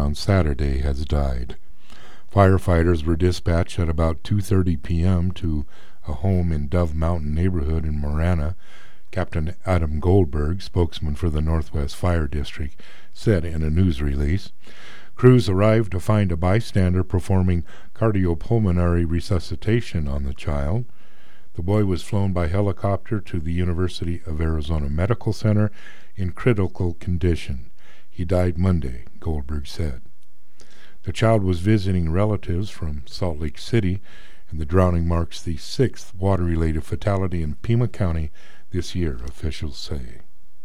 on Saturday has died. Firefighters were dispatched at about 2:30 p.m. to a home in Dove Mountain neighborhood in Marana. Captain Adam Goldberg, spokesman for the Northwest Fire District, said in a news release. Crews arrived to find a bystander performing cardiopulmonary resuscitation on the child. The boy was flown by helicopter to the University of Arizona Medical Center in critical condition. He died Monday, Goldberg said. The child was visiting relatives from Salt Lake City, and the drowning marks the 6th water-related fatality in Pima County this year, officials say.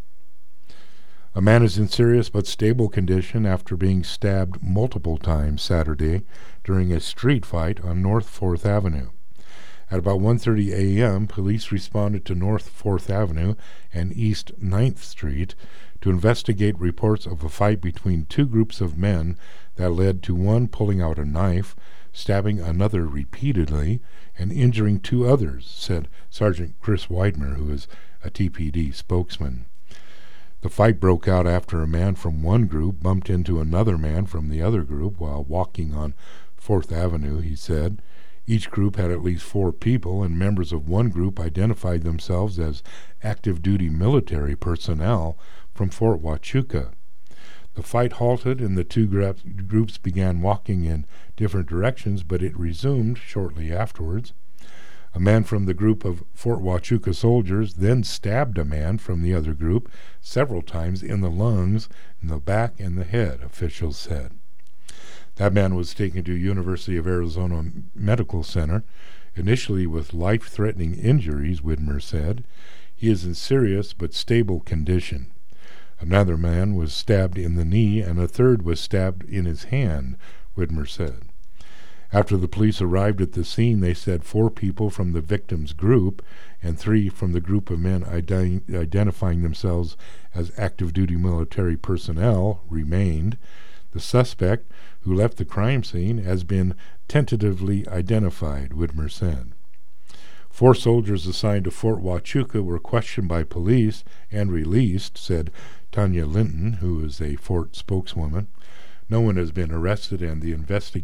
A man is in serious but stable condition after being stabbed multiple times Saturday during a street fight on North 4th Avenue. At about 1:30 a.m., police responded to North 4th Avenue and East 9th Street to investigate reports of a fight between two groups of men that led to one pulling out a knife, stabbing another repeatedly, and injuring two others, said Sergeant Chris Weidmer, who is a TPD spokesman. The fight broke out after a man from one group bumped into another man from the other group while walking on 4th Avenue, he said. Each group had at least 4 people, and members of one group identified themselves as active-duty military personnel from Fort Huachuca. The fight halted and the two groups began walking in different directions, but it resumed shortly afterwards. A man from the group of Fort Huachuca soldiers then stabbed a man from the other group several times in the lungs, in the back, and the head, officials said. That man was taken to University of Arizona Medical Center, initially with life-threatening injuries, Widmer said. He is in serious but stable condition. Another man was stabbed in the knee, and a third was stabbed in his hand, Widmer said. After the police arrived at the scene, they said 4 people from the victim's group and 3 from the group of men identifying themselves as active-duty military personnel remained. The suspect, who left the crime scene, has been tentatively identified, Widmer said. 4 soldiers assigned to Fort Huachuca were questioned by police and released, said Tanya Linton, who is a Fort spokeswoman. No one has been arrested, and the investigation